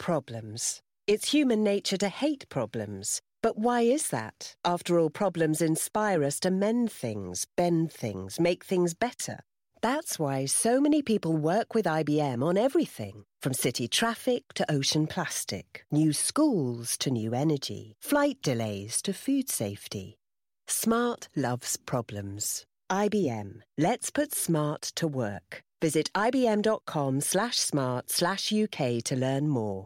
problems. It's human nature to hate problems. But why is that? After all, problems inspire us to mend things, bend things, make things better. That's why so many people work with IBM on everything, from city traffic to ocean plastic, new schools to new energy, flight delays to food safety. Smart loves problems. IBM. Let's put smart to work. Visit ibm.com/smart/UK to learn more.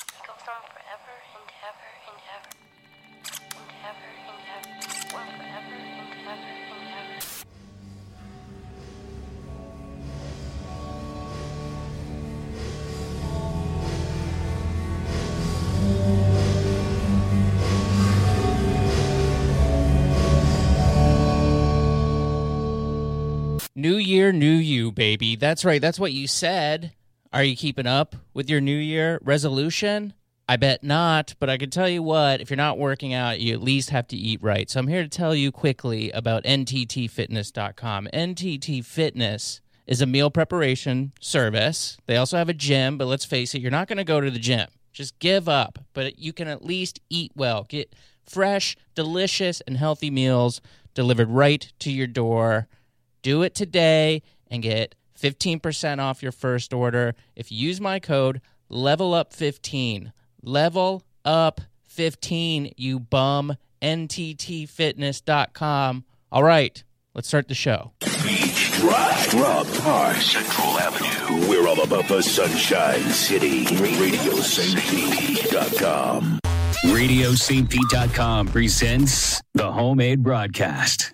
New year, new you, baby. That's right. That's what you said. Are you keeping up with your New Year resolution? I bet not, but I can tell you what, if you're not working out, you at least have to eat right. So I'm here to tell you quickly about NTTfitness.com. NTT Fitness is a meal preparation service. They also have a gym, but let's face it, you're not going to go to the gym. Just give up, but you can at least eat well. Get fresh, delicious, and healthy meals delivered right to your door. Do it today and get 15% off your first order if you use my code LEVELUP15. Level up 15, you bum. NTTfitness.com. All right, let's start the show. Beach Drive, Rob Park, Central Avenue. We're all about the Sunshine City. RadioSaintPete.com. RadioSaintPete.com presents the Homemade Broadcast.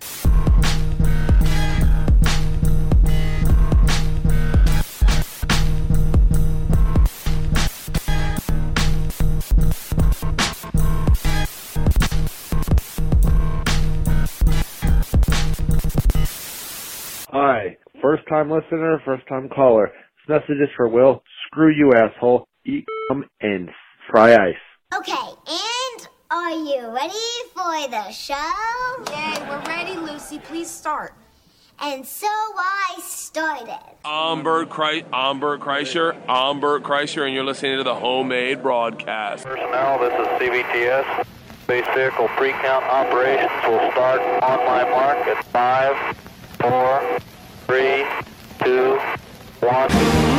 Hi, first-time listener, first-time caller. This message is for Will. Screw you, asshole. Eat and fry ice. Okay, and are you ready for the show? Yay, we're ready, Lucy. Please start. And so I started. I'm Bert Kreischer, and you're listening to the Homemade Broadcast. Personnel, this is CVTS. Space vehicle pre-count operations will start on my mark at 5, 4, 3, 2, 1.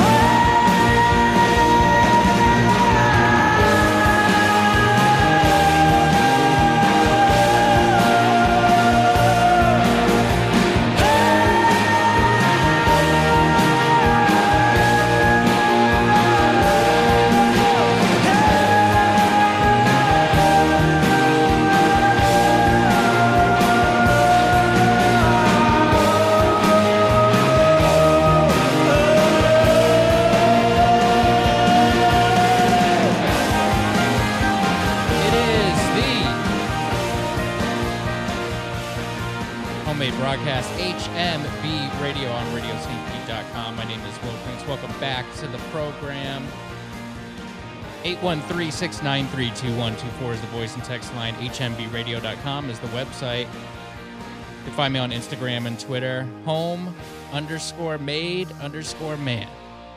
Broadcast HMB Radio on RadioSaintPete.com. My name is Will Prince. Welcome back to the program. 813-693-2124 is the voice and text line. HMBRadio.com is the website. You can find me on Instagram and Twitter. Home_made_man.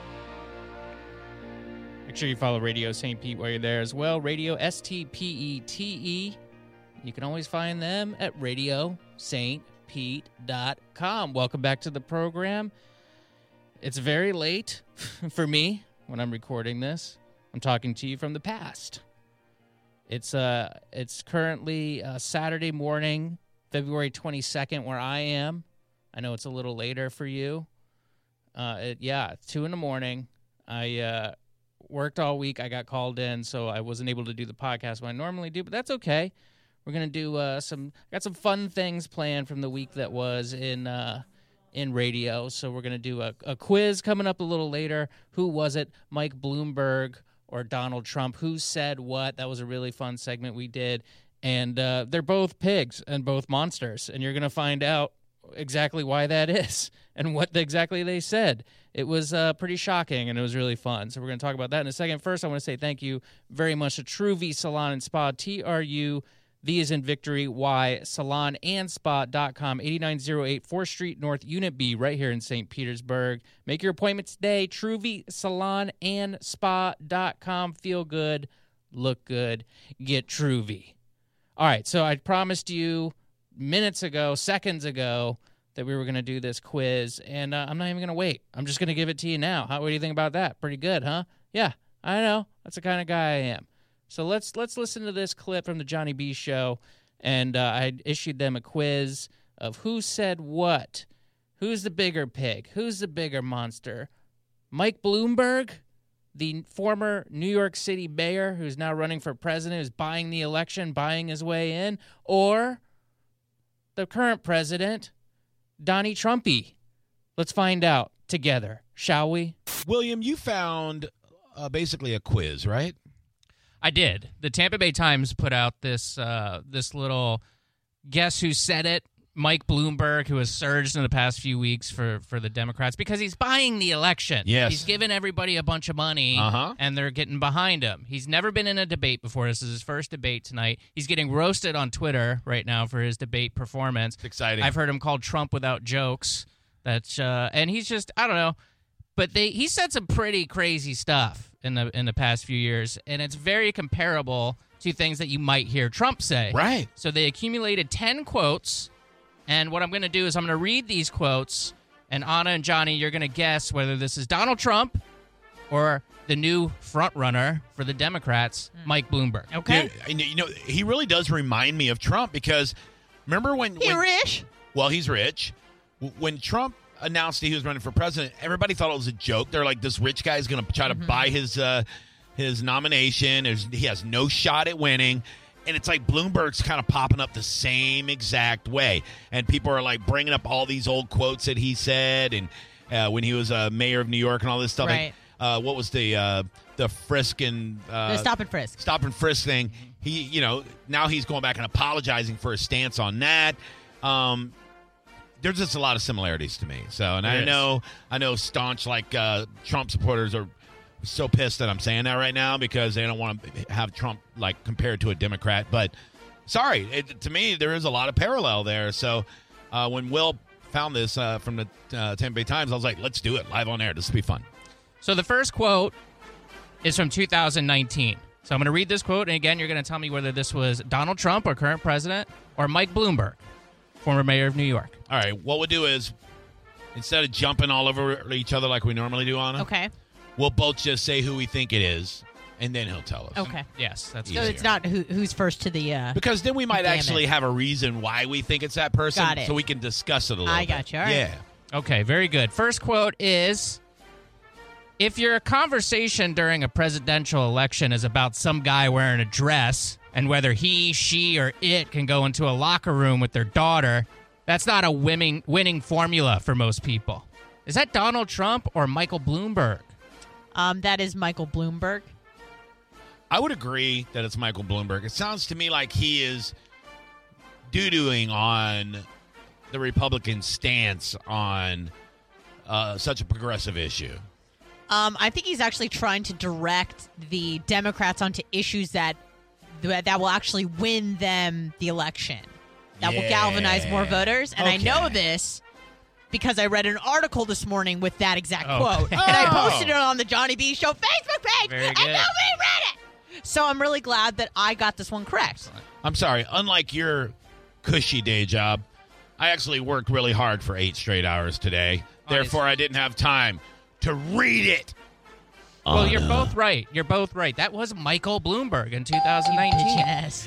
Make sure you follow Radio St. Pete while you're there as well. Radio STPETE. You can always find them at RadioSaintPete.com. Welcome back to the program. It's very late for me when I'm recording this. I'm talking to you from the past. It's currently Saturday morning, February 22nd, where I am. I know it's a little later for you. It's 2 in the morning. I worked all week. I got called in, so I wasn't able to do the podcast when I normally do, but that's okay. We're going to do got some fun things planned from the week that was in radio. So we're going to do a quiz coming up a little later. Who was it? Mike Bloomberg or Donald Trump? Who said what? That was a really fun segment we did. And they're both pigs and both monsters. And you're going to find out exactly why that is and what exactly they said. It was pretty shocking, and it was really fun. So we're going to talk about that in a second. First, I want to say thank you very much to True V Salon and Spa, TRU V is in Victory, Y, salonandspa.com, 8908 4th Street North, Unit B, right here in St. Petersburg. Make your appointment today, TruVSalonandSpa.com. Feel good, look good, get Truvy. All right, so I promised you seconds ago, that we were going to do this quiz, and I'm not even going to wait. I'm just going to give it to you now. What do you think about that? Pretty good, huh? Yeah, I know. That's the kind of guy I am. So let's listen to this clip from the Johnny B Show, and I issued them a quiz of who said what. Who's the bigger pig? Who's the bigger monster? Mike Bloomberg, the former New York City mayor who's now running for president, who's buying the election, buying his way in, or the current president, Donnie Trumpy? Let's find out together, shall we? William, you found basically a quiz, right? I did. The Tampa Bay Times put out this little guess who said it. Mike Bloomberg, who has surged in the past few weeks for the Democrats because he's buying the election. Yes. He's giving everybody a bunch of money, and they're getting behind him. He's never been in a debate before. This is his first debate tonight. He's getting roasted on Twitter right now for his debate performance. It's exciting. I've heard him called Trump without jokes. And he's just, I don't know. But he said some pretty crazy stuff in the past few years, and it's very comparable to things that you might hear Trump say. Right. So they accumulated 10 quotes. And what I'm going to do is I'm going to read these quotes, and Anna and Johnny, you're going to guess whether this is Donald Trump or the new front runner for the Democrats, Mike Bloomberg. Okay. Dude, he really does remind me of Trump because remember when... rich? Well, he's rich. When Trump announced that he was running for president, everybody thought it was a joke. They're like, this rich guy is going to try to buy his nomination. He has no shot at winning. And it's like Bloomberg's kind of popping up the same exact way. And people are like bringing up all these old quotes that he said and when he was mayor of New York and all this stuff. Right. Like, what was the frisk and... the stop and frisk. Stop and frisk thing. He, now he's going back and apologizing for his stance on that. There's just a lot of similarities to me. So, and I know staunch Trump supporters are so pissed that I'm saying that right now because they don't want to have Trump compared to a Democrat. But sorry, to me there is a lot of parallel there. So when Will found this from the Tampa Bay Times, I was like, let's do it live on air. This will be fun. So the first quote is from 2019. So I'm going to read this quote, and again, you're going to tell me whether this was Donald Trump, our current president, or Mike Bloomberg, former mayor of New York. All right, what we'll do is, instead of jumping all over each other like we normally do, Anna, Okay. we'll both just say who we think it is, and then he'll tell us. Okay. Yes, that's So easier. it's not who's first to the... Because then we might Damn actually it. have a reason why we think it's that person, Got it. so we can discuss it a little I bit. got you. All right. Yeah. Okay, very good. First quote is, if your conversation during a presidential election is about some guy wearing a dress and whether he, she, or it can go into a locker room with their daughter, that's not a winning formula for most people. Is that Donald Trump or Michael Bloomberg? That is Michael Bloomberg. I would agree that it's Michael Bloomberg. It sounds to me like he is doo-dooing on the Republican stance on such a progressive issue. I think he's actually trying to direct the Democrats onto issues that will actually win them the election. That will galvanize more voters. And I know this because I read an article this morning with that exact quote. And I posted it on the Johnny B Show Facebook page. Very and good. nobody read it. So I'm really glad that I got this one correct. I'm sorry. Unlike your cushy day job, I actually worked really hard for 8 straight hours today. Therefore, I didn't have time to read it. Well, you're both right. You're both right. That was Michael Bloomberg in 2019. Yes.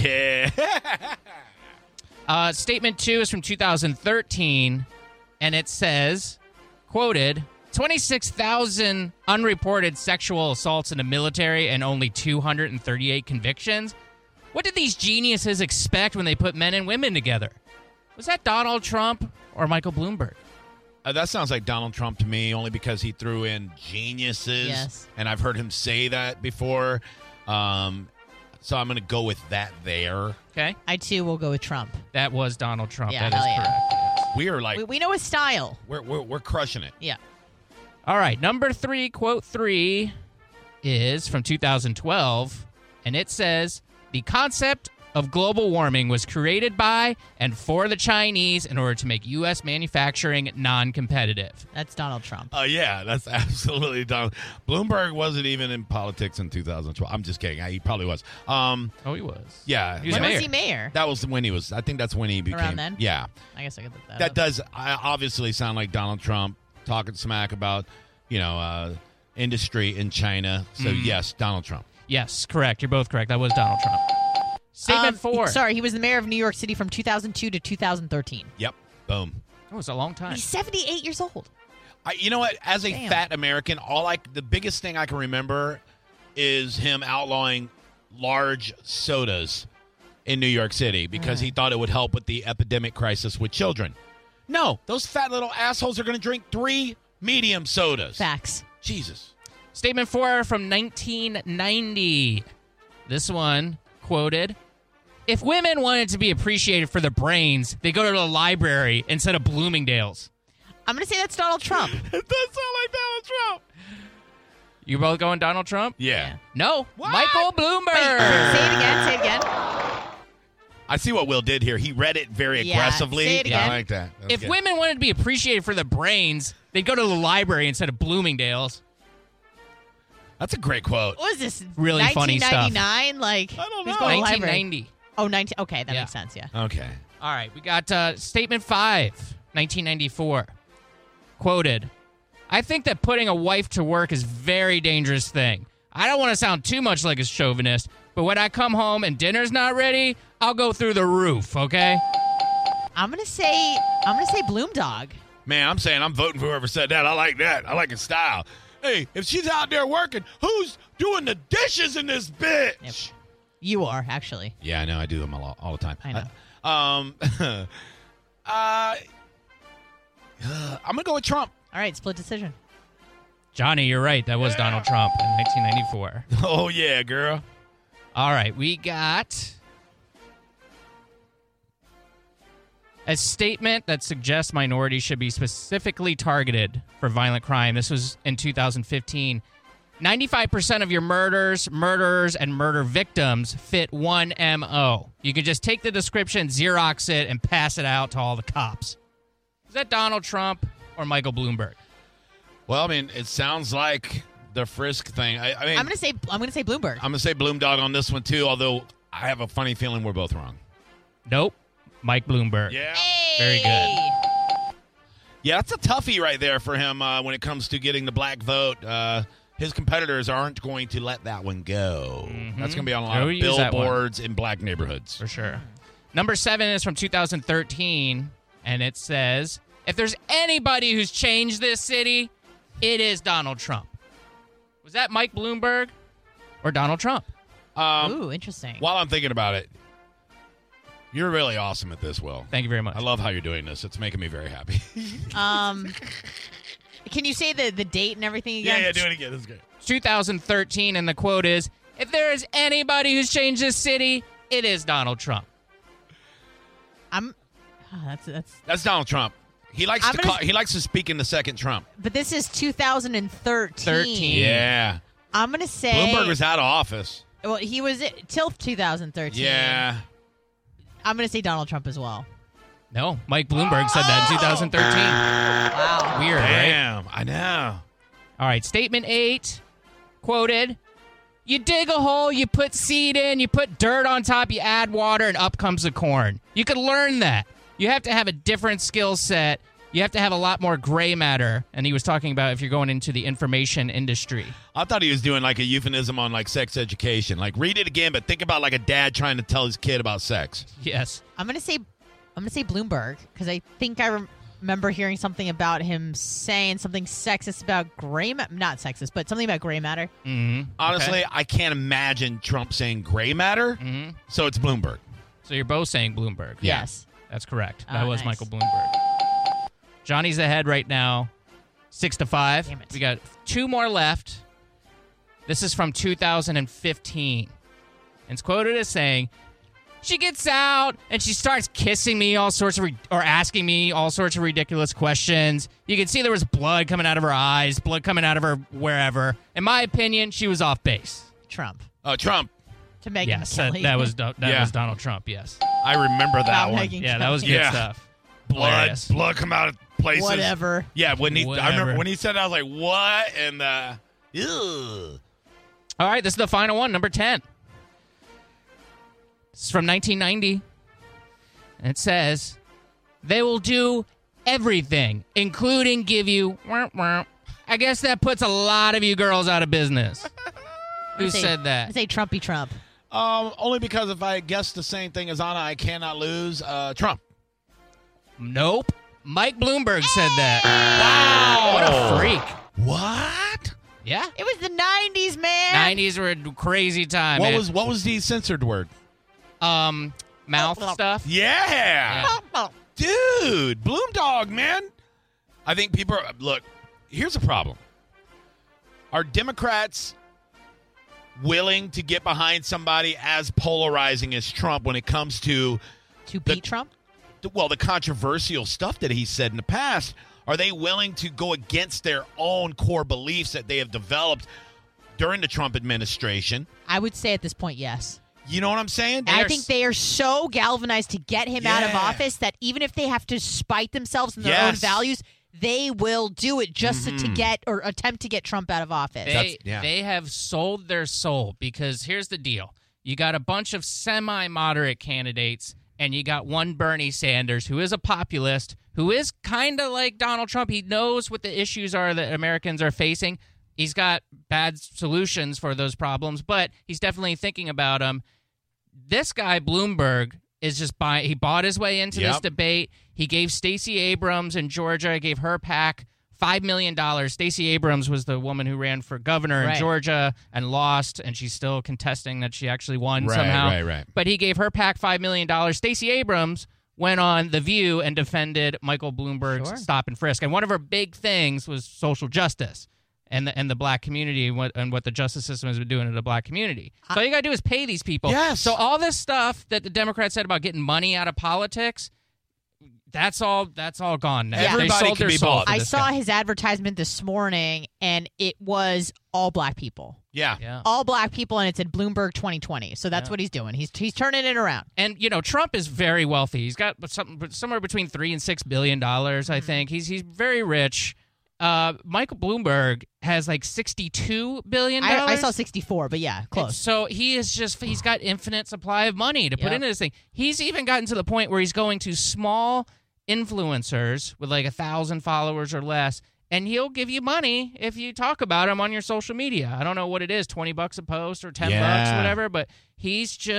Yeah. Statement 2 is from 2013, and it says, quoted, 26,000 unreported sexual assaults in the military and only 238 convictions? What did these geniuses expect when they put men and women together? Was that Donald Trump or Michael Bloomberg? That sounds like Donald Trump to me, only because he threw in geniuses. Yes. And I've heard him say that before. So I'm going to go with that there. Okay. I, too, will go with Trump. That was Donald Trump. Yeah, That is hell correct. Yes. We are like, We know his style. we're crushing it. Yeah. All right, number 3, quote 3, is from 2012, and it says, the concept of global warming was created by and for the Chinese in order to make U.S. manufacturing non-competitive. That's Donald Trump. Yeah, that's absolutely Donald. Bloomberg wasn't even in politics in 2012. I'm just kidding. He probably was. He was. Yeah. He was When mayor. was he mayor? That was when he was. I think that's when he became. Around then? Yeah. I guess I could look that That up. does obviously sound like Donald Trump talking smack about, industry in China. So, yes, Donald Trump. Yes, correct. You're both correct. That was Donald Trump. Statement 4. Sorry, he was the mayor of New York City from 2002 to 2013. Yep. Boom. That was a long time. He's 78 years old. You know what? As a Damn. fat American, the biggest thing I can remember is him outlawing large sodas in New York City because he thought it would help with the epidemic crisis with children. No, those fat little assholes are going to drink 3 medium sodas. Facts. Jesus. Statement 4 from 1990. This one quoted, "If women wanted to be appreciated for their brains, they go to the library instead of Bloomingdale's." I'm going to say that's Donald Trump. It does sound like Donald Trump. You both going Donald Trump? Yeah. No. What? Michael Bloomberg. Wait, say it again. Say it again. I see what Will did here. He read it very Yeah, aggressively. say it again. I like that. That's If good. women wanted to be appreciated for their brains, they'd go to the library instead of Bloomingdale's. That's a great quote. What was this? Really funny stuff. 1999? Like, I don't who's know. going to the library? 1990. Oh, 19. Okay, that Yeah. makes sense, yeah. Okay. All right, we got statement 5, 1994. Quoted, "I think that putting a wife to work is a very dangerous thing. I don't want to sound too much like a chauvinist, but when I come home and dinner's not ready, I'll go through the roof, okay?" I'm gonna say Bloomdog. Man, I'm saying I'm voting for whoever said that. I like that. I like his style. Hey, if she's out there working, who's doing the dishes in this bitch? Yep. You are, actually. Yeah, I know. I do them all the time. I know. I'm going to go with Trump. All right, split decision. Johnny, you're right. That was Donald Trump in 1994. Oh, yeah, girl. All right, we got a statement that suggests minorities should be specifically targeted for violent crime. This was in 2015. 95% of your murderers, and murder victims fit one MO. You can just take the description, Xerox it, and pass it out to all the cops. Is that Donald Trump or Michael Bloomberg? Well, I mean, it sounds like the Frisk thing. I mean, I'm gonna say Bloomberg. I'm going to say Bloomdog on this one, too, although I have a funny feeling we're both wrong. Nope. Mike Bloomberg. Yeah. Very good. Yeah, that's a toughie right there for him when it comes to getting the black vote. His competitors aren't going to let that one go. That's going to be on a lot They'll of use that one. billboards in black neighborhoods. For sure. Number 7 is from 2013, and it says, "If there's anybody who's changed this city, it is Donald Trump." Was that Mike Bloomberg or Donald Trump? Ooh, interesting. While I'm thinking about it, you're really awesome at this, Will. Thank you very much. I love how you're doing this. It's making me very happy. Can you say the date and everything again? Yeah, do it again. That's great. 2013, and the quote is, "If there is anybody who's changed this city, it is Donald Trump." That's Donald Trump. He likes to speak in the second Trump. But this is 2013. 13. Yeah. I'm gonna say Bloomberg was out of office. Well, he was till 2013. Yeah. I'm gonna say Donald Trump as well. No, Mike Bloomberg said that in 2013. Wow. Weird, right? Damn, I know. All right, statement 8, quoted, "You dig a hole, you put seed in, you put dirt on top, you add water, and up comes the corn." You could learn that. You have to have a different skill set. You have to have a lot more gray matter. And he was talking about if you're going into the information industry. I thought he was doing like a euphemism on like sex education. Like read it again, but think about like a dad trying to tell his kid about sex. Yes. I'm gonna say Bloomberg because I think I remember hearing something about him saying something sexist about not sexist, but something about gray matter. Mm-hmm. Honestly, I can't imagine Trump saying gray matter. Mm-hmm. So it's Bloomberg. So you're both saying Bloomberg. Yeah. Yes. That's correct. Oh, That was nice. Michael Bloomberg. Johnny's ahead right now, 6-5. Damn it. We got 2 more left. This is from 2015. And it's quoted as saying, "She gets out and she starts kissing me or asking me all sorts of ridiculous questions. You can see there was blood coming out of her eyes, blood coming out of her wherever. In my opinion, she was off base." Trump. Trump. To Megyn Yes, Kelly. that was Donald Trump. Yes, I remember that one. yeah, that was good stuff. Hilarious. Blood come out of places. Whatever. Yeah, when I Whatever. remember when he said, I was like, what? And ew. All right, this is the final one, number 10. This is from 1990. And it says, they will do everything, including give you I guess that puts a lot of you girls out of business. Who said that? I say Trumpy Trump. Only because if I guessed the same thing as Anna, I cannot lose. Trump. Nope. Mike Bloomberg said that. Wow. What a freak. What? Yeah. It was the 90s, man. 90s were a crazy time. What was the censored word? Mouth stuff. Yeah. Dude, Bloomdog, man. I think people are, look, here's a problem. Are Democrats willing to get behind somebody as polarizing as Trump when it comes to beat Trump? The controversial stuff that he said in the past? Are they willing to go against their own core beliefs that they have developed during the Trump administration? I would say at this point, yes. You know what I'm saying? I think they are so galvanized to get him out of office that even if they have to spite themselves and their own values, they will do it just to get or attempt to get Trump out of office. They have sold their soul because here's the deal. You got a bunch of semi-moderate candidates and you got one Bernie Sanders who is a populist, who is kind of like Donald Trump. He knows what the issues are that Americans are facing. He's got bad solutions for those problems, but he's definitely thinking about them. This guy, Bloomberg, is just he bought his way into this debate. He gave Stacey Abrams in Georgia, gave her PAC $5 million. Stacey Abrams was the woman who ran for governor in Georgia and lost, and she's still contesting that she actually won somehow. Right. But he gave her PAC $5 million. Stacey Abrams went on The View and defended Michael Bloomberg's stop and frisk. And one of her big things was social justice and the black community and what the justice system has been doing to the black community. So all you got to do is pay these people. Yes. So all this stuff that the Democrats said about getting money out of politics, that's all gone now. Yeah. They Everybody sold can their be soul bought. to I this saw guy. his advertisement this morning, and it was all black people. Yeah. All black people, and it said Bloomberg 2020. So that's what he's doing. He's turning it around. And Trump is very wealthy. He's got somewhere between $3 and $6 billion. I think he's very rich. Michael Bloomberg has like $62 billion. I saw 64, but yeah, close. And so he's got infinite supply of money to put into this thing. He's even gotten to the point where he's going to small influencers with like 1,000 followers or less, and he'll give you money if you talk about him on your social media. I don't know what it is, $20 a post or $10, whatever, but he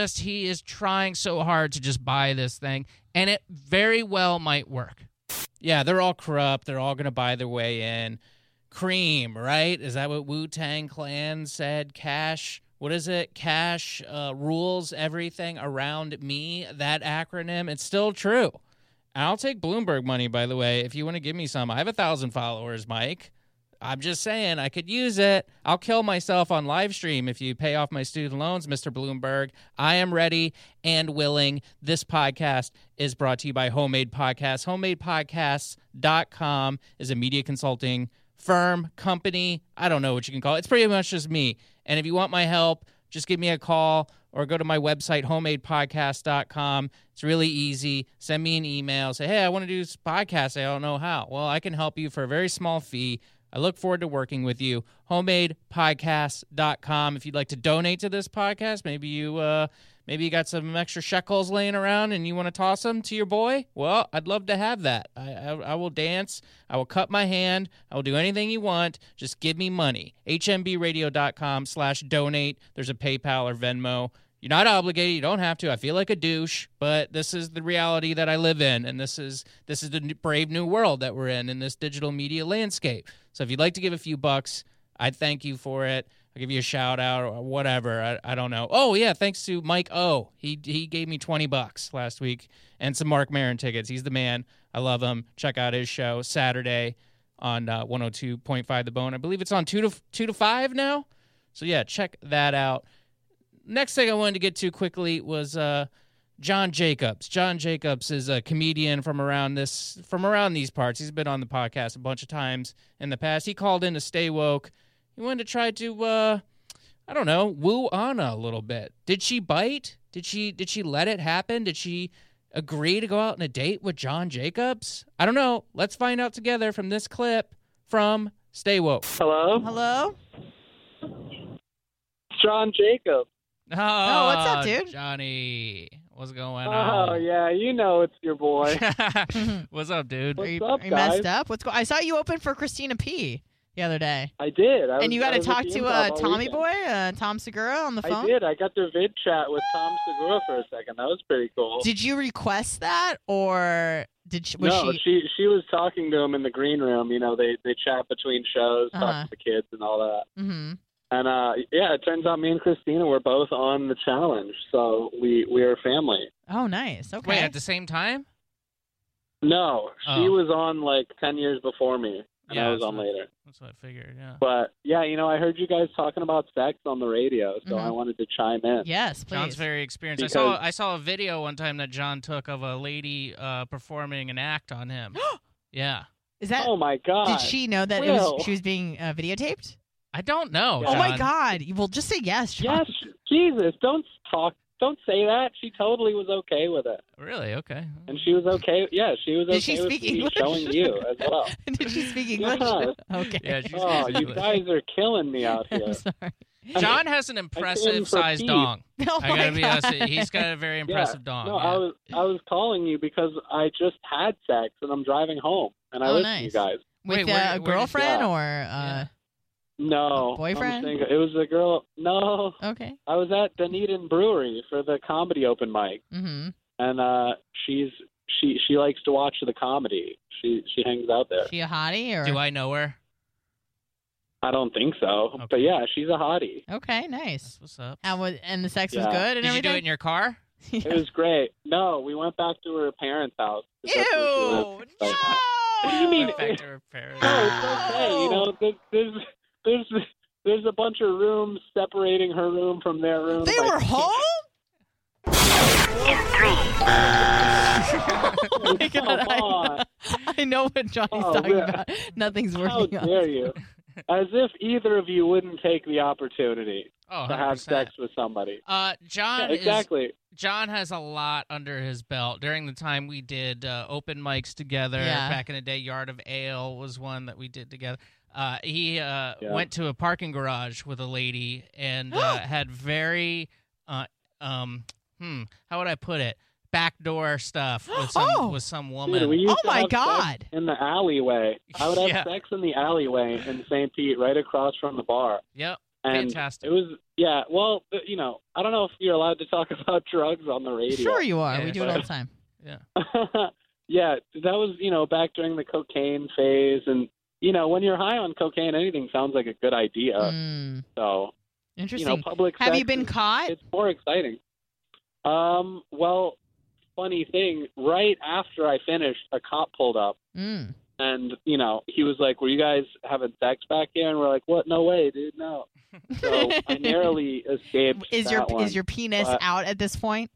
is trying so hard to just buy this thing, and it very well might work. Yeah, they're all corrupt. They're all going to buy their way in. Cream, right? Is that what Wu-Tang Clan said? Cash, what is it? Cash rules everything around me, that acronym. It's still true. And I'll take Bloomberg money, by the way, if you want to give me some. I have 1,000 followers, Mike. I'm just saying I could use it. I'll kill myself on live stream if you pay off my student loans, Mr. Bloomberg. I am ready and willing. This podcast is brought to you by Homemade Podcasts. HomemadePodcasts.com is a media consulting firm, company. I don't know what you can call it. It's pretty much just me. And if you want my help, just give me a call or go to my website, homemadepodcast.com. It's really easy. Send me an email. Say, hey, I want to do this podcast. I don't know how. Well, I can help you for a very small fee. I look forward to working with you. HomemadePodcast.com. If you'd like to donate to this podcast, maybe you got some extra shekels laying around and you want to toss them to your boy, well, I'd love to have that. I will dance. I will cut my hand. I will do anything you want. Just give me money. HMBradio.com/donate. There's a PayPal or Venmo. You're not obligated. You don't have to. I feel like a douche, but this is the reality that I live in, and this is the brave new world that we're in this digital media landscape. So if you'd like to give a few bucks, I'd thank you for it. I'll give you a shout out or whatever. I don't know. Oh, yeah, thanks to Mike O. He gave me $20 last week and some Mark Maron tickets. He's the man. I love him. Check out his show Saturday on 102.5 The Bone. I believe it's on 2 to 5 now. So, yeah, check that out. Next thing I wanted to get to quickly was John Jacobs. John Jacobs is a comedian from around these parts. He's been on the podcast a bunch of times in the past. He called in to Stay Woke. He wanted to try to I don't know, woo Anna a little bit. Did she bite? Did she let it happen? Did she agree to go out on a date with John Jacobs? I don't know. Let's find out together from this clip from Stay Woke. Hello? Hello? John Jacobs. Oh, what's up, dude? Johnny. What's going on? Oh, yeah, you know it's your boy. What's up, dude? What's Are you up, messed guys? up? I saw you open for Christina P. the other day. I did. And you got to talk to Tommy weekend. Boy, Tom Segura on the phone? I did. I got to vid chat with Tom Segura for a second. That was pretty cool. Did you request that, or was she was talking to him in the green room. You know, they chat between shows, talk to the kids and all that. Mm-hmm. And it turns out me and Christina were both on the challenge, so we are family. Oh, nice. Okay. Wait, at the same time? No, she was on like 10 years before me, and I was on later. That's what I figured, yeah. But, yeah, I heard you guys talking about sex on the radio, so I wanted to chime in. Yes, please. John's very experienced. Because I saw a video one time that John took of a lady performing an act on him. Yeah. Is that? Oh, my God. Did she know that she was being videotaped? I don't know, Oh, John. my God. Well, just say yes, John. Yes, Jesus, don't say that. She totally was okay with it. Really? Okay. And she was okay. Yeah, she was okay Did she with speak me English? showing you as well. Did she speak English? Yeah. Okay. Yeah, she Oh, speaks you English. guys are killing me out here. I'm sorry. John has an impressive sized dong. Oh I gotta my be honest. God. He's got a very impressive dong. No, yeah. I was calling you because I just had sex and I'm driving home and I Oh, listen nice. to you guys. With Wait, where a did- girlfriend yeah. or No, boyfriend? I'm single. It was a girl. No, okay. I was at Dunedin Brewery for the comedy open mic, Mm-hmm. and she likes to watch the comedy. She hangs out there. She a hottie or? Do I know her? I don't think so, but yeah, she's a hottie. Okay, nice. What's up? And the sex was Yeah. good and Did you everything? do it in your car? It was great. No, we went back to her parents' house. Ew! That's where she lives right now. What do you mean? Went back to her parents. No, it's okay. You know, there's a bunch of rooms separating her room from their room. They Like, were home? Come on. I know what Johnny's Oh, talking man. about. Nothing's How working out. dare you? As if either of you wouldn't take the opportunity Oh, to have 100%. sex with somebody. John Yeah, exactly. John has a lot under his belt. During the time we did open mics together, Yeah. back in the day, Yard of Ale was one that we did together. He went to a parking garage with a lady and had very, how would I put it? Backdoor stuff with some woman. Dude, we used to my have God. sex in the alleyway. I would have Yeah. sex in the alleyway in St. Pete, right across from the bar. Yep. And Fantastic. it was, yeah, well, I don't know if you're allowed to talk about drugs on the radio. Sure you are. Yeah, we do it all the time. Yeah. Yeah, that was, back during the cocaine phase. And, when you're high on cocaine, anything sounds like a good idea. So, Interesting. public Have sex you been caught? It's more exciting. Well, funny thing, right after I finished, a cop pulled up. Mm. And, he was like, were you guys having sex back here? And we're like, what? No way, dude, no. So I narrowly escaped Is that your penis but out at this point?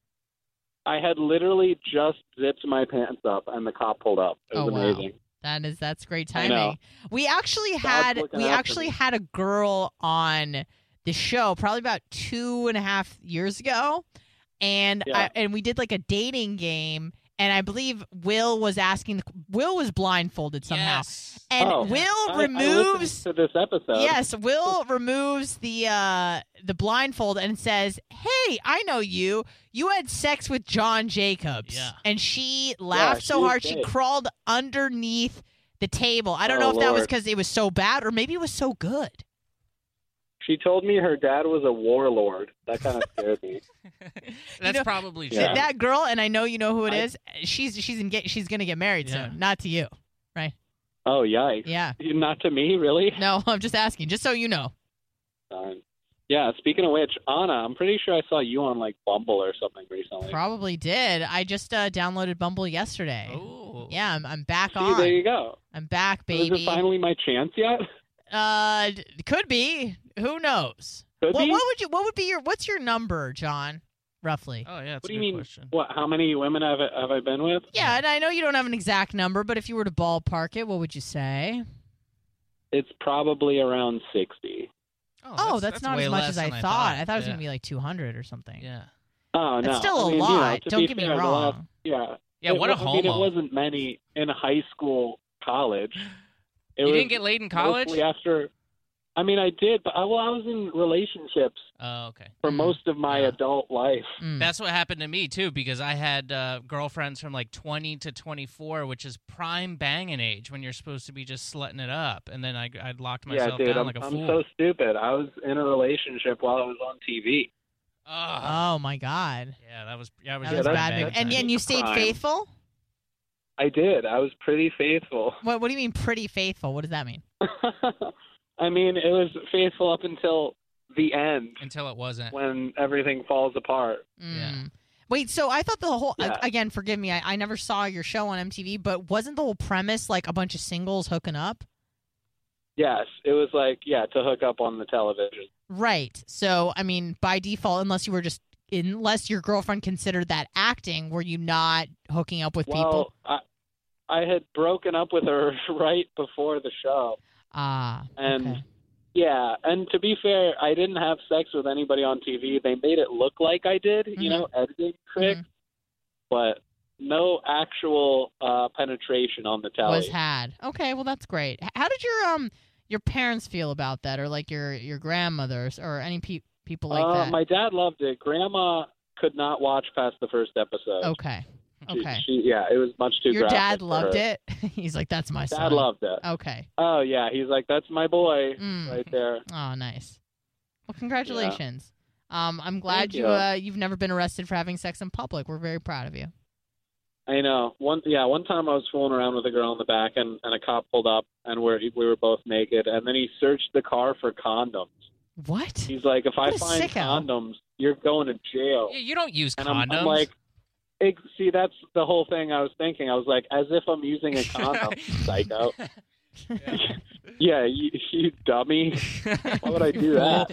I had literally just zipped my pants up, and the cop pulled up. It was amazing. That's great I know. timing. We actually had a girl on the show probably about 2.5 years ago, and Yeah. we did like a dating game. And I believe Will was blindfolded somehow. Yes. And Will I removes listened to this episode. Yes, Will removes the blindfold and says, "Hey, I know you. You had sex with John Jacobs." Yeah. And she laughed she so was hard she gay. crawled underneath the table. I don't know Oh, if that was Lord. because it was so bad or maybe it was so good. She told me her dad was a warlord. That kind of scared me. That's probably true. Yeah. That girl, and I know you know who it is. She's gonna get married Yeah. soon, not to you, right? Oh, yikes. Yeah. Not to me, really? No, I'm just asking, just so you know. Yeah, speaking of which, Anna, I'm pretty sure I saw you on, like, Bumble or something recently. Probably did. I just downloaded Bumble yesterday. Ooh. Yeah, I'm back See, on. there you go. I'm back, Is baby. it finally my chance yet? Could be. Who knows? Could be? What's your number, John? Roughly. Oh, yeah, that's What a do you good mean? question. What? How many women have I been with? Yeah, and I know you don't have an exact number, but if you were to ballpark it, what would you say? It's probably around 60. Oh, that's not as much as I thought. I thought it was Yeah. going to be like 200 or something. Yeah. Oh, no. That's still a I mean, lot. to Don't be get me fair, the wrong. last- Yeah, what a I mean, it homo. wasn't many in high school, college. It You was didn't get laid in college? mostly after. I mean, I did, but I was in relationships Oh, okay. for most of my adult life. That's what happened to me, too, because I had girlfriends from like 20 to 24, which is prime banging age when you're supposed to be just slutting it up. And then I locked myself Yeah, dude, down I'm, like a I'm fool. so stupid. I was in a relationship while I was on TV. Oh, my God. Yeah, that was That just was a bad. bad And time. you stayed crime. faithful? I did. I was pretty faithful. What do you mean pretty faithful? What does that mean? I mean, it was faithful up until the end. Until it wasn't. When everything falls apart. Yeah. Wait, so I thought the whole Yeah. again, forgive me, I never saw your show on MTV, but wasn't the whole premise like a bunch of singles hooking up? Yes, it was like, to hook up on the television. Right. So, I mean, by default, unless your girlfriend considered that acting, were you not hooking up with people? Well, I had broken up with her right before the show. And okay. yeah, and to be fair, I didn't have sex with anybody on TV. They made it look like I did, editing tricks, but no actual penetration on the telly. Was had. Okay, well that's great. How did your parents feel about that, or like your grandmothers, or any people like that? My dad loved it. Grandma could not watch past the first episode. Okay. Okay. It was much too Your graphic dad for loved her. it? He's like, that's my son. Dad loved it. Okay. Oh, yeah. He's like, that's my boy right there. Oh, nice. Well, congratulations. I'm glad Thank you. You've never been arrested for having sex in public. We're very proud of you. I know. One time I was fooling around with a girl in the back, and a cop pulled up, and we were both naked, and then he searched the car for condoms. What? He's like, if I What a find sicko. condoms, you're going to jail. Yeah, you don't use And condoms. I'm like, see, that's the whole thing I was thinking. I was like, as if I'm using a condom, psycho. Yeah, you dummy. Why would I do that?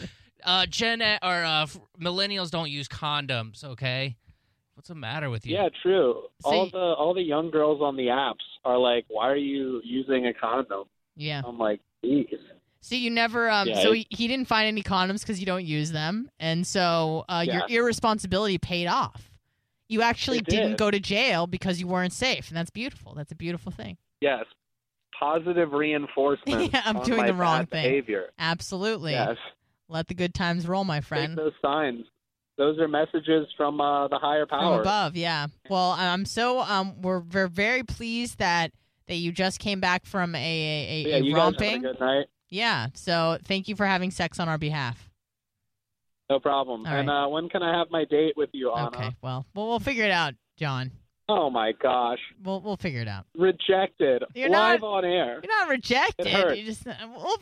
Millennials don't use condoms, okay? What's the matter with you? Yeah, true. See- All the young girls on the apps are like, why are you using a condom? Yeah. I'm like, geez. See, you never. Yeah, so it- he didn't find any condoms because you don't use them, and so your Yeah. irresponsibility paid off. You actually It didn't did. go to jail because you weren't safe, and that's beautiful. That's a beautiful thing. Yes. Positive reinforcement. Yeah, I'm on doing my the wrong bad thing. Behavior. Absolutely. Yes. Let the good times roll, my Take friend. those signs. Those are messages from the higher From power. above, yeah. Well, I'm so we're very pleased that you just came back from a Yeah, you romping. guys have a good night. Yeah. So thank you for having sex on our behalf. No problem. All And when can I have my date with you, Anna? Okay. Well, we'll figure it out, John. Oh my gosh. We'll figure it out. Rejected. You're Live not- on air. You're not rejected. It hurts. You just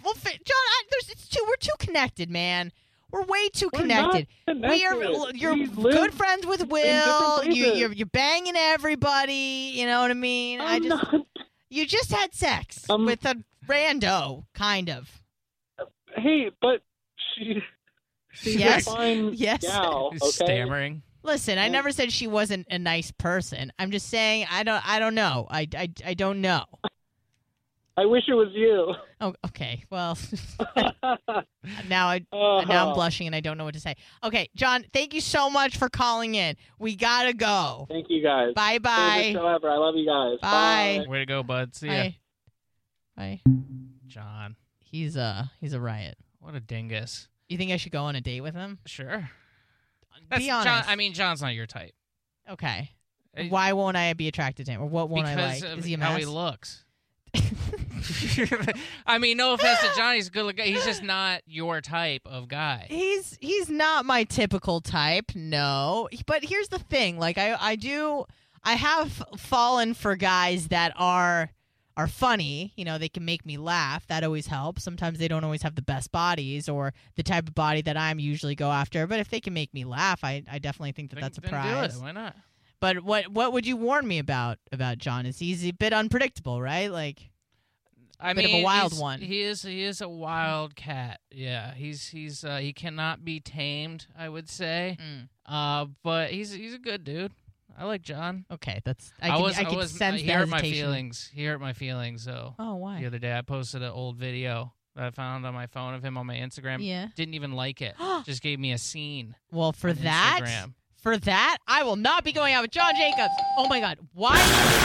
John. We're too connected, man. We're way too We're not connected. We are. connected. You're We live good friends with Will. different places. You're banging everybody. You know what I mean? I'm not. You just had sex with a rando, kind of. Hey, but she's Yes. a fine Yes. gal. He's Okay. stammering. Listen, I never said she wasn't a nice person. I'm just saying I don't know. I don't know. I wish it was you. Oh, okay. Well, now I'm blushing and I don't know what to say. Okay, John, thank you so much for calling in. We gotta go. Thank you guys. Bye. Favorite show ever. I love you guys. Bye. Way to go, bud. See ya. Bye. Bye. John. He's a riot. What a dingus. You think I should go on a date with him? Sure. Be honest. John's not your type. Okay. Why won't I be attracted to him, or what won't I Because like? of Is he a how mess? he looks. I mean, no offense to John, he's good looking. He's just not your type of guy. He's not my typical type, no. But here's the thing, like I have fallen for guys that are funny. You know, they can make me laugh. That always helps. Sometimes they don't always have the best bodies or the type of body that I'm usually go after. But if they can make me laugh, I definitely think that's a Then prize. do it. Why not? But what would you warn me about John? Is he's a bit unpredictable, right? Like I bit mean, of a wild he's- one. He is a wild cat. Yeah, he's he cannot be tamed, I would say. But he's a good dude. I like John. Okay, that's I can sense he the hurt my hesitation. feelings. He hurt my feelings. So Oh, why? the other day I posted an old video that I found on my phone of him on my Instagram. Yeah. Didn't even like it. Just gave me a scene. Well, for on that, Instagram. I will not be going out with John Jacobs. Oh my God. Why?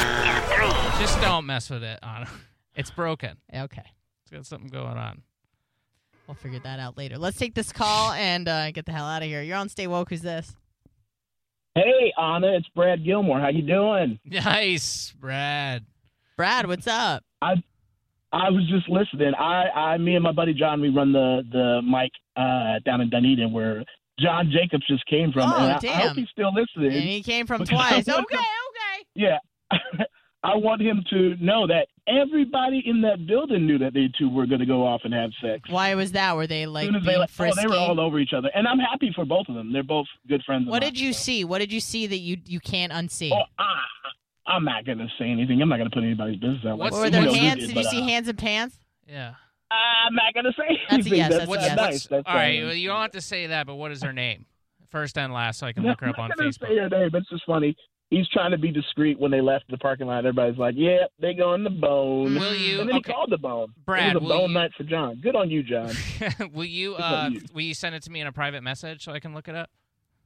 Just don't mess with it, Anna. It's broken. Okay. It's got something going on. We'll figure that out later. Let's take this call and get the hell out of here. You're on Stay Woke. Who's this? Hey, Anna, it's Brad Gilmore. How you doing? Nice, Brad. Brad, what's up? I was just listening. Me and my buddy John, we run the mic down in Dunedin where John Jacobs just came from. Oh, and damn. I hope he's still listening. And he came from twice. Okay. Yeah. I want him to know that everybody in that building knew that they two were going to go off and have sex. Why was that? Were they like being frisky? They were all over each other. And I'm happy for both of them. They're both good friends of What mine, did you see? What did you see that you can't unsee? Oh, I'm not going to say anything. I'm not going to put anybody's business out. Were there hands? Did you see hands and pants? Yeah. I'm not going to say That's anything. a yes. That's That's a yes. nice. That's All right, nice. well, you don't have to say that, but what is her name? First and last, so I can look her up on I'm not going to Facebook. say her name, but it's just funny. He's trying to be discreet when they left the parking lot. Everybody's like, yeah, they go in the bone. Will you? And then Okay. he called the bone. Brad, it was a will bone you- night for John. Good on you, John. Will you Good on you. will you send it to me in a private message so I can look it up?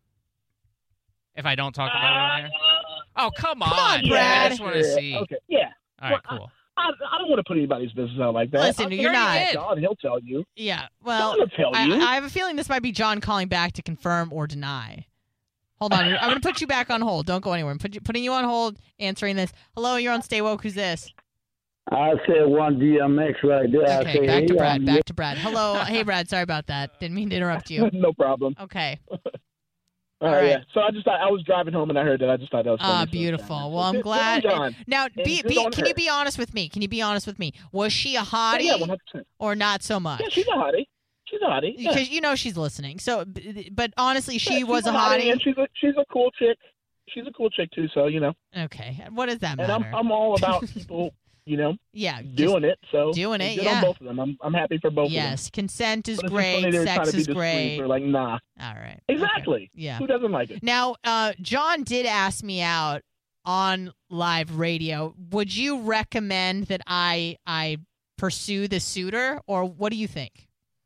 If I don't talk about it on here? Oh, come on, Brad. I just want to see. Okay, yeah. All right, cool. I don't want to put anybody's business out like that. Listen, I'll you're tell not. John, he'll tell you. Yeah. Well, John will tell you. I have a feeling this might be John calling back to confirm or deny. Hold on. I'm going to put you back on hold. Don't go anywhere. I'm putting you on hold, answering this. Hello, you're on Stay Woke. Who's this? I said one DMX right there. Okay, back to Brad. Back to Brad. Hello. Hey, Brad. Sorry about that. Didn't mean to interrupt you. No problem. Okay. All right. Yeah. So I just thought I was driving home and I heard that. I just thought that was funny. Ah, So, beautiful. Well, I'm good glad. on John. Now, And good on can her. you be honest with me? Can you be honest with me? Was she a hottie Yeah, 100%. or not so much? Yeah, she's a hottie. She's a hottie. Yeah. Because you know she's listening. So, but honestly, she Yeah, was she's a hottie. and she's a cool chick. She's a cool chick too. So Okay. What does that And matter? I'm all about people. Yeah, doing it. So doing it, good yeah. on both of them. I'm happy for both of them. Yes, consent is But it's just funny great. they were trying Sex to be is discreet. great. They're like, nah. All right. Exactly. Okay. Yeah. Who doesn't like it? Now, John did ask me out on live radio. Would you recommend that I pursue the suitor, or what do you think?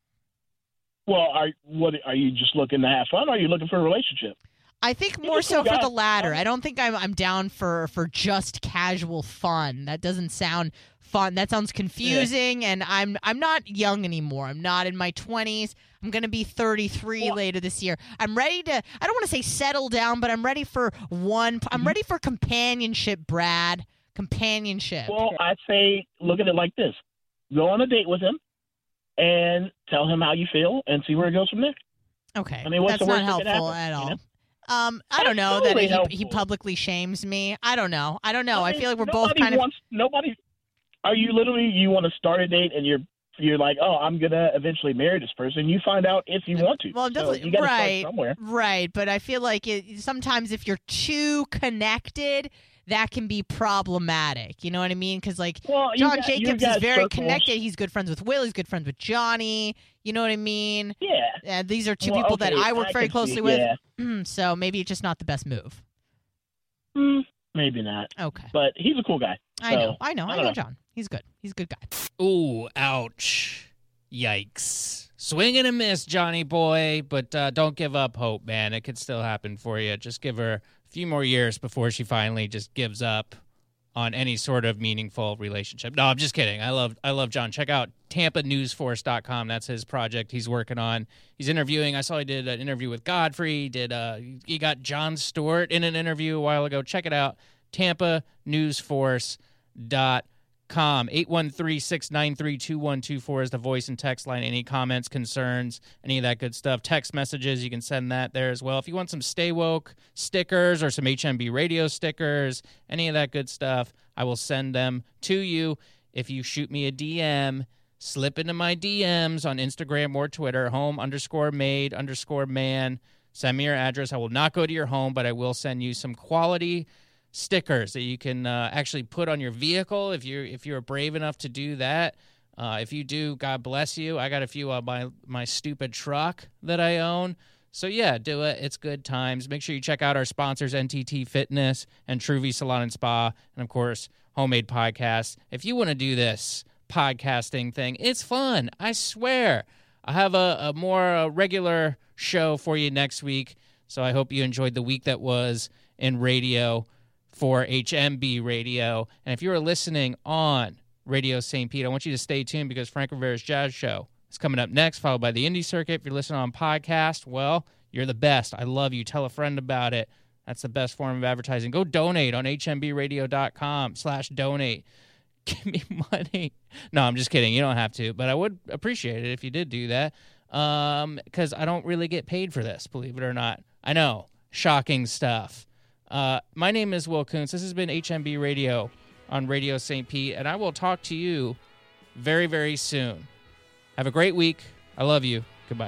Well, are you just looking to have fun, or are you looking for a relationship? I think He's more a so cool for guy. the latter. I don't think I'm down for just casual fun. That doesn't sound fun. That sounds confusing, and I'm not young anymore. I'm not in my 20s. I'm going to be 33 later this year. I'm ready to, I don't want to say settle down, but I'm ready for I'm ready for companionship, Brad. Companionship. Well, I'd say look at it like this: go on a date with him, and tell him how you feel, and see where it goes from there. Okay, I mean, what's that's the not worst that could helpful happen, at all. you know? I don't know That's that totally he publicly shames me. I don't know. I mean, feel like we're both nobody. Are you literally you want to start a date and you're like, oh, I'm gonna eventually marry this person. You find out if you want to. Well, So definitely you gotta right, start somewhere. right. But I feel like sometimes if you're too connected, that can be problematic. You know what I mean? Because like John Jacobs is very connected. He's good friends with Will. He's good friends with Johnny. You know what I mean? Yeah. These are two Well, people that okay, I work very can closely see, with. yeah. So maybe it's just not the best move. Maybe not. Okay. But he's a cool guy. I know. So, I know don't John. He's good. He's a good guy. Ooh, ouch. Yikes. Swing and a miss, Johnny boy, but don't give up hope, man. It could still happen for you. Just give her a few more years before she finally just gives up on any sort of meaningful relationship. No, I'm just kidding. I love John. Check out TampaNewsForce.com. That's his project he's working on. He's interviewing. I saw he did an interview with Godfrey. He got Jon Stewart in an interview a while ago. Check it out. TampaNewsForce.com. 813-693-2124 is the voice and text line. Any comments, concerns, any of that good stuff. Text messages, you can send that there as well. If you want some Stay Woke stickers or some HMB radio stickers, any of that good stuff, I will send them to you. If you shoot me a DM, slip into my DMs on Instagram or Twitter, home_made_man. Send me your address. I will not go to your home, but I will send you some quality stickers that you can actually put on your vehicle if you're brave enough to do that. If you do, God bless you. I got a few on my stupid truck that I own. So yeah, do it. It's good times. Make sure you check out our sponsors, NTT Fitness and Truvy Salon and Spa, and of course, Homemade Podcast. If you want to do this, podcasting thing. It's fun. I swear. I have a more regular show for you next week, so I hope you enjoyed the week that was in radio for HMB Radio. And if you are listening on Radio St. Pete, I want you to stay tuned because Frank Rivera's Jazz Show is coming up next, followed by the Indie Circuit. If you're listening on podcast, well, you're the best. I love you. Tell a friend about it. That's the best form of advertising. Go donate on hmbradio.com/donate. Give me money. No, I'm just kidding. You don't have to, but I would appreciate it if you did do that because I don't really get paid for this, believe it or not. I know. Shocking stuff. My name is Will Kuntz. This has been HMB Radio on Radio St. Pete, and I will talk to you very, very soon. Have a great week. I love you. Goodbye.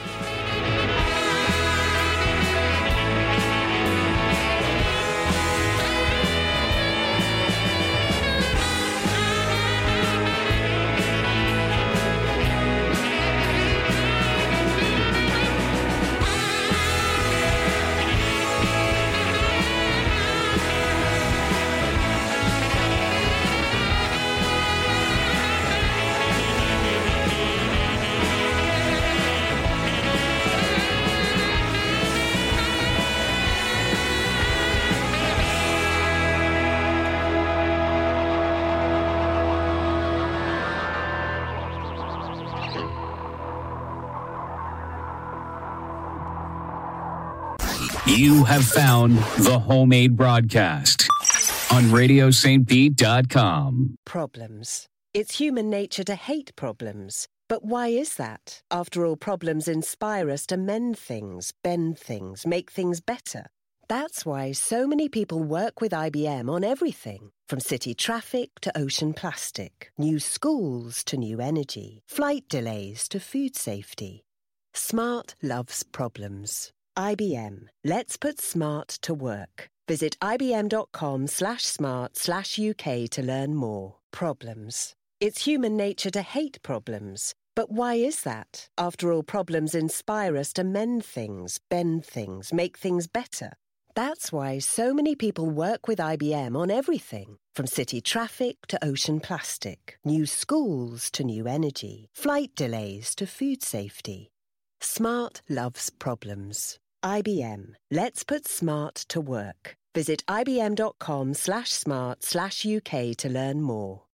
You have found the Homemade Broadcast on RadioSt.Pete.com. Problems. It's human nature to hate problems. But why is that? After all, problems inspire us to mend things, bend things, make things better. That's why so many people work with IBM on everything. From city traffic to ocean plastic, new schools to new energy, flight delays to food safety. Smart loves problems. IBM. Let's put smart to work. Visit ibm.com/smart/UK to learn more. Problems. It's human nature to hate problems. But why is that? After all, problems inspire us to mend things, bend things, make things better. That's why so many people work with IBM on everything. From city traffic to ocean plastic, new schools to new energy, flight delays to food safety. Smart loves problems. IBM. Let's put smart to work. Visit ibm.com/smart/UK to learn more.